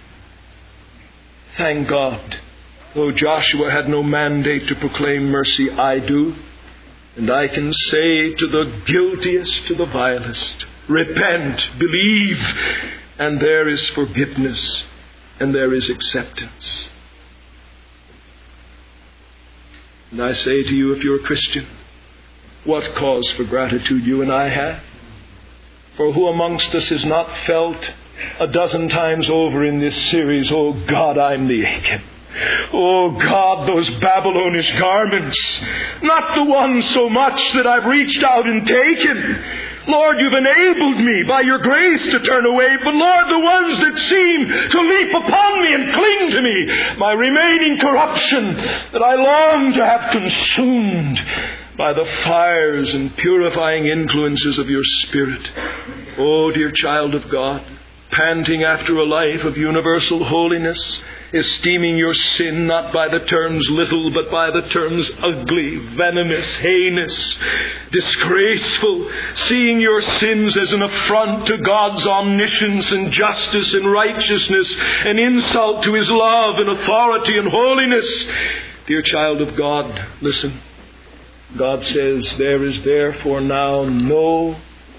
Thank God, though Joshua had no mandate to proclaim mercy, I do. And I can say to the guiltiest, to the vilest, repent, believe, and there is forgiveness, and there is acceptance. And I say to you, if you're a Christian, what cause for gratitude you and I have? For who amongst us has not felt a dozen times over in this series, oh God, I'm the Achan. Oh God, those Babylonish garments, not the ones so much that I've reached out and taken. Lord, You've enabled me by Your grace to turn away, but Lord, the ones that seem to leap upon me and cling to me, my remaining corruption that I long to have consumed by the fires and purifying influences of Your Spirit. Oh, dear child of God, panting after a life of universal holiness, esteeming your sin not by the terms little, but by the terms ugly, venomous, heinous, disgraceful, seeing your sins as an affront to God's omniscience and justice and righteousness, an insult to His love and authority and holiness. Dear child of God, listen. God says, there is therefore now no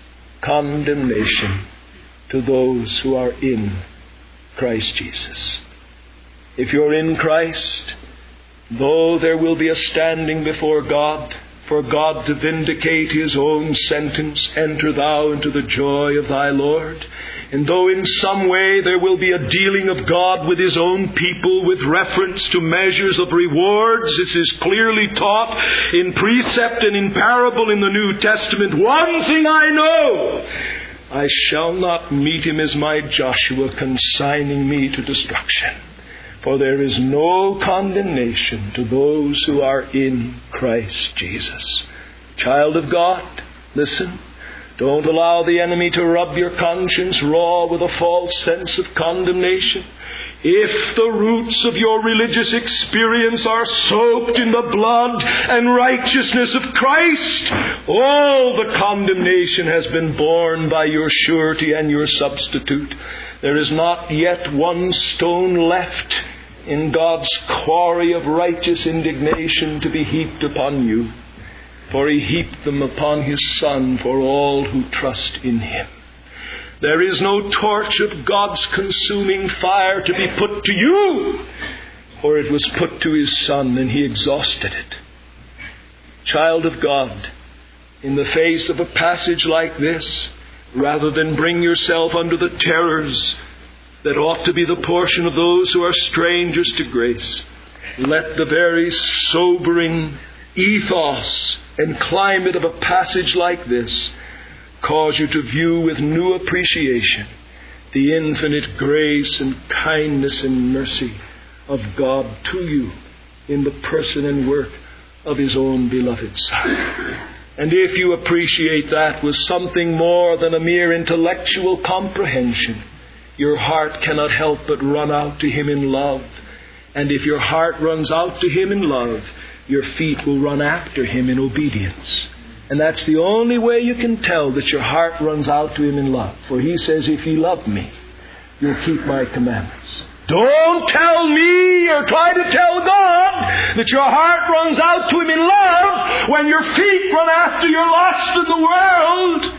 condemnation to those who are in Christ Jesus. If you're in Christ, though there will be a standing before God, for God to vindicate His own sentence, enter thou into the joy of thy Lord. And though in some way there will be a dealing of God with His own people with reference to measures of rewards, this is clearly taught in precept and in parable in the New Testament. One thing I know, I shall not meet him as my Joshua, consigning me to destruction. For there is no condemnation to those who are in Christ Jesus. Child of God, listen. Don't allow the enemy to rub your conscience raw with a false sense of condemnation. If the roots of your religious experience are soaked in the blood and righteousness of Christ, all the condemnation has been borne by your surety and your substitute. There is not yet one stone left in God's quarry of righteous indignation to be heaped upon you. For He heaped them upon His Son for all who trust in Him. There is no torch of God's consuming fire to be put to you, for it was put to His Son and He exhausted it. Child of God, in the face of a passage like this, rather than bring yourself under the terrors that ought to be the portion of those who are strangers to grace, let the very sobering ethos and climate of a passage like this cause you to view with new appreciation the infinite grace and kindness and mercy of God to you in the person and work of His own beloved Son. And if you appreciate that with something more than a mere intellectual comprehension, your heart cannot help but run out to Him in love. And if your heart runs out to Him in love, your feet will run after Him in obedience. And that's the only way you can tell that your heart runs out to Him in love. For He says, if ye love me, you'll keep my commandments. Don't tell me or try to tell God that your heart runs out to Him in love when your feet run after your lust in the world.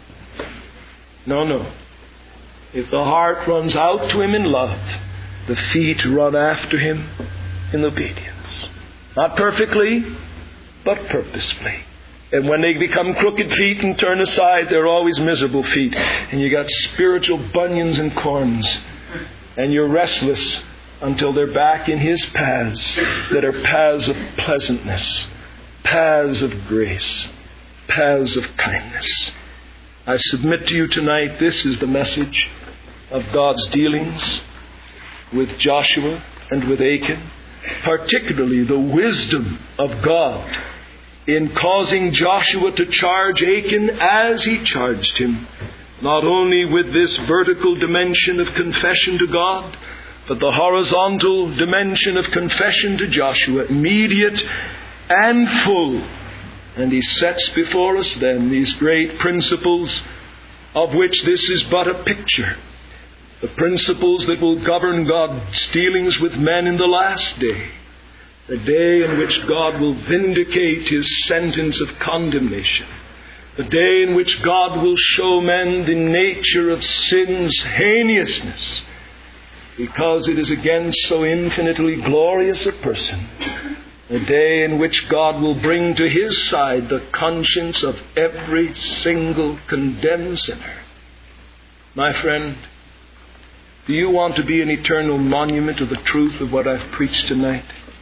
No. If the heart runs out to Him in love, the feet run after Him in obedience. Not perfectly, but purposefully. And when they become crooked feet and turn aside, they're always miserable feet. And you got spiritual bunions and corns. And you're restless until they're back in His paths that are paths of pleasantness, paths of grace, paths of kindness. I submit to you tonight, this is the message of God's dealings with Joshua and with Achan, particularly the wisdom of God in causing Joshua to charge Achan as he charged him, not only with this vertical dimension of confession to God, but the horizontal dimension of confession to Joshua, immediate and full. And he sets before us then these great principles, of which this is but a picture. The principles that will govern God's dealings with men in the last day. The day in which God will vindicate His sentence of condemnation. The day in which God will show men the nature of sin's heinousness, because it is against so infinitely glorious a person. The day in which God will bring to His side the conscience of every single condemned sinner. My friend, do you want to be an eternal monument of the truth of what I've preached tonight?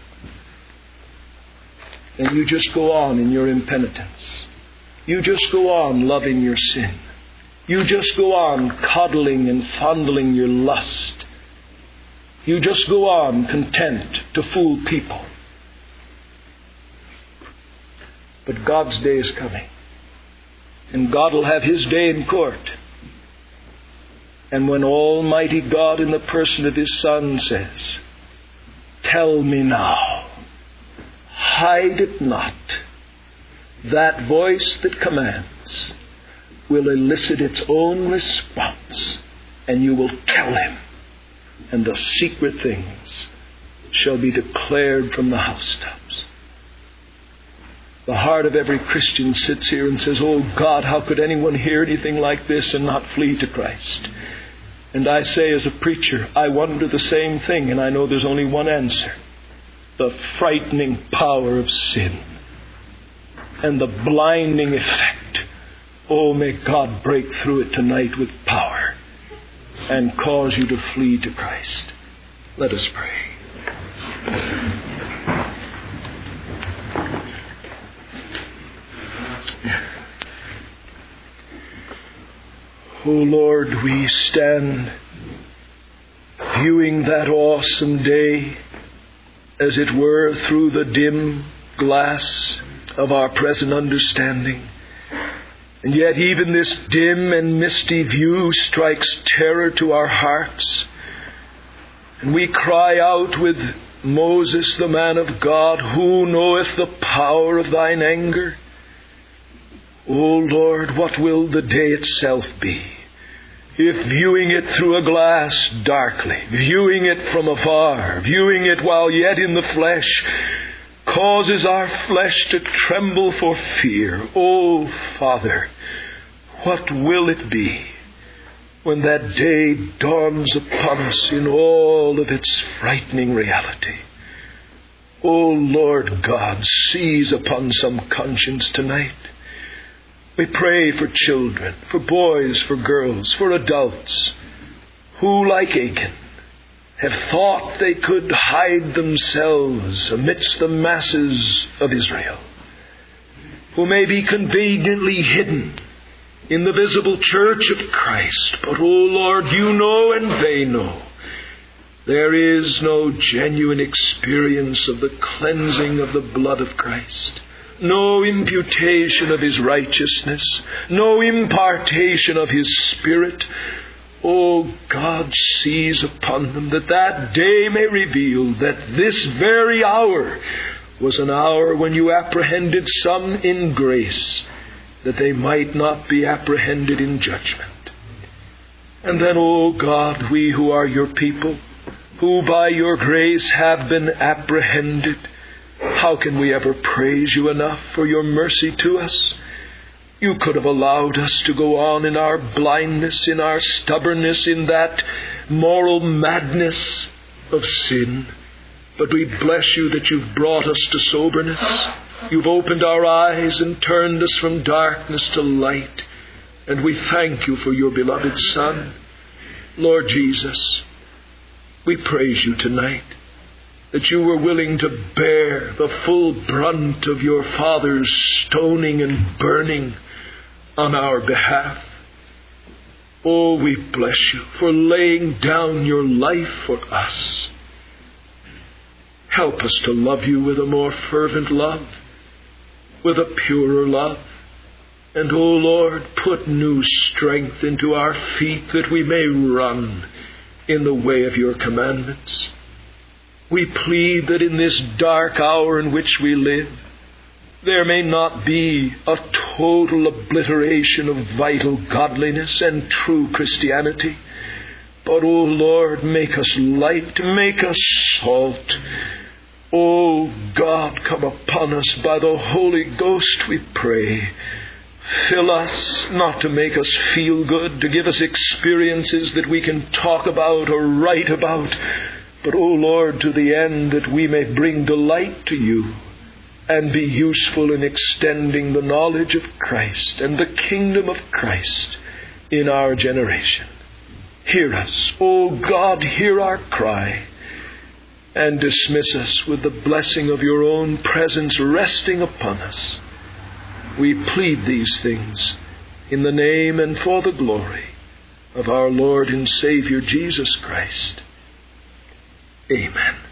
Then you just go on in your impenitence. You just go on loving your sin. You just go on coddling and fondling your lust. You just go on content to fool people. But God's day is coming. And God will have His day in court. And when Almighty God in the person of His Son says, "Tell me now, hide it not," that voice that commands will elicit its own response, and you will tell Him, and the secret things shall be declared from the housetops. The heart of every Christian sits here and says, "Oh God, how could anyone hear anything like this and not flee to Christ?" And I say as a preacher, I wonder the same thing, and I know there's only one answer. The frightening power of sin and the blinding effect. Oh, may God break through it tonight with power and cause you to flee to Christ. Let us pray. Oh Lord, we stand viewing that awesome day, as it were, through the dim glass of our present understanding. And yet even this dim and misty view strikes terror to our hearts. And we cry out with Moses, the man of God, "Who knoweth the power of thine anger?" O Lord, what will the day itself be, if viewing it through a glass darkly, viewing it from afar, viewing it while yet in the flesh, causes our flesh to tremble for fear? O Father, what will it be when that day dawns upon us in all of its frightening reality? O Lord God, seize upon some conscience tonight. We pray for children, for boys, for girls, for adults, who, like Achan, have thought they could hide themselves amidst the masses of Israel, who may be conveniently hidden in the visible church of Christ. But, O Lord, you know and they know. There is no genuine experience of the cleansing of the blood of Christ. no imputation of His righteousness, no impartation of His Spirit. O God, seize upon them, that that day may reveal that this very hour was an hour when you apprehended some in grace, that they might not be apprehended in judgment. And then, O God, we who are your people, who by your grace have been apprehended, how can we ever praise you enough for your mercy to us? You could have allowed us to go on in our blindness, in our stubbornness, in that moral madness of sin. But we bless you that you've brought us to soberness. You've opened our eyes and turned us from darkness to light. And we thank you for your beloved Son. Lord Jesus, we praise you tonight that you were willing to bear the full brunt of your Father's stoning and burning on our behalf. Oh, we bless you for laying down your life for us. Help us to love you with a more fervent love, with a purer love. And, O Lord, put new strength into our feet that we may run in the way of your commandments. We plead that in this dark hour in which we live, there may not be a total obliteration of vital godliness and true Christianity. But, O Lord, make us light, make us salt. O God, come upon us by the Holy Ghost, we pray. Fill us, not to make us feel good, to give us experiences that we can talk about or write about, but, O Lord, to the end that we may bring delight to you and be useful in extending the knowledge of Christ and the kingdom of Christ in our generation. Hear us, O God, hear our cry, and dismiss us with the blessing of your own presence resting upon us. We plead these things in the name and for the glory of our Lord and Savior Jesus Christ. Amen.